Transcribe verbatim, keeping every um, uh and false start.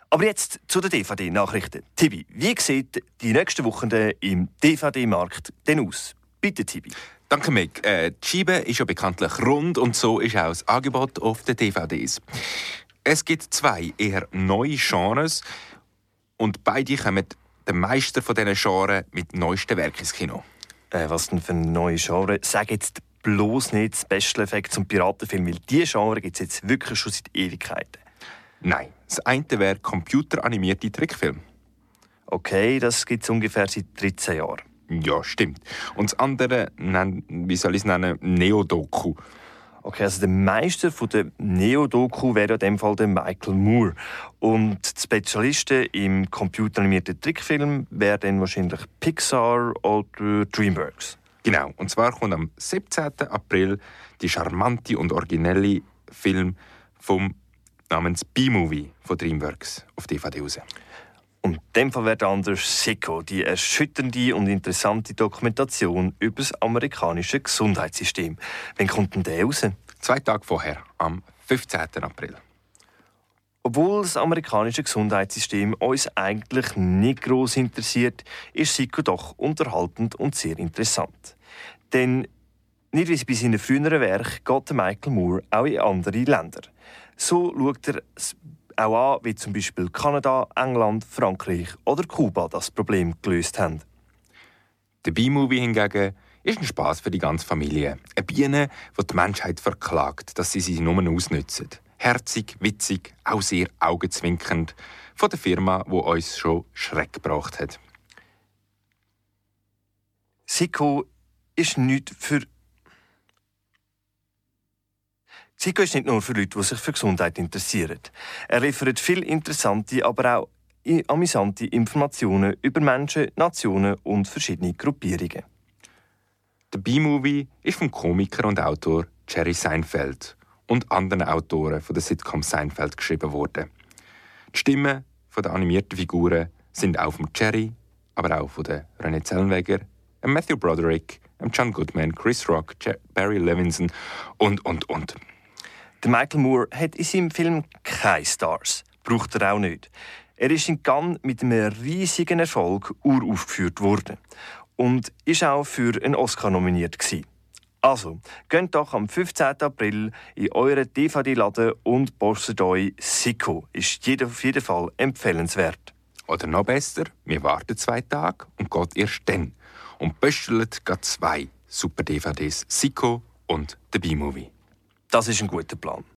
Aber jetzt zu den D V D-Nachrichten. Tibi, wie sieht die nächsten Wochen im D V D-Markt denn aus? Bitte, Tibi. Danke, Mick. Äh, die Scheibe ist ja bekanntlich rund und so ist auch das Angebot auf den D V Ds. Es gibt zwei eher neue Genres und beide kommen der Meister von diesen Genres mit neuesten Werken ins Kino. Äh, was denn für ein neues Genre? Sag jetzt bloß nicht Special Effects und Piratenfilm, weil diese Genre gibt es jetzt wirklich schon seit Ewigkeiten. Nein, das eine wäre computeranimierte Trickfilm. Okay, das gibt es ungefähr seit dreizehn Jahren. Ja, stimmt. Und das andere, wie soll ich es nennen, Neodoku. Okay, also der Meister von der Neodoku wäre in dem Fall der Michael Moore. Und die Spezialisten im computeranimierten Trickfilm wären dann wahrscheinlich Pixar oder DreamWorks. Genau, und zwar kommt am siebzehnten April die charmante und originelle Film vom namens B-Movie von DreamWorks auf D V D raus. Und in dem Fall wäre der andere Sicko, die erschütternde und interessante Dokumentation über das amerikanische Gesundheitssystem. Wann kommt denn der raus? Zwei Tage vorher, am fünfzehnten April. Obwohl das amerikanische Gesundheitssystem uns eigentlich nicht gross interessiert, ist Sicko doch unterhaltend und sehr interessant. Denn nicht wie bei seinen früheren Werken geht Michael Moore auch in andere Länder. So schaut er auch an, wie zum Beispiel Kanada, England, Frankreich oder Kuba das Problem gelöst haben. Der B-Movie hingegen ist ein Spass für die ganze Familie. Eine Biene, die die Menschheit verklagt, dass sie sie nur ausnützen. Herzig, witzig, auch sehr augenzwinkernd. Von der Firma, die uns schon Schreck gebracht hat. Sicko ist nicht für Sicko ist nicht nur für Leute, die sich für Gesundheit interessieren. Er liefert viele interessante, aber auch amüsante Informationen über Menschen, Nationen und verschiedene Gruppierungen. Der B-Movie ist vom Komiker und Autor Jerry Seinfeld und anderen Autoren von der Sitcom Seinfeld geschrieben worden. Die Stimmen der animierten Figuren sind auch von Jerry, aber auch von René Zellweger, Matthew Broderick, John Goodman, Chris Rock, Barry Levinson und, und, und. Der Michael Moore hat in seinem Film keine Stars. Braucht er auch nicht. Er ist in Cannes mit einem riesigen Erfolg uraufgeführt worden und ist auch für einen Oscar nominiert gewesen. Also, geht doch am fünfzehnten April in euren D V D-Laden und postet euch Sicko. Ist auf jeden Fall empfehlenswert. Oder noch besser, wir warten zwei Tage und geht erst dann. Und bestellt gerade zwei super D V Ds, Sicko und der B-Movie. Das ist ein guter Plan.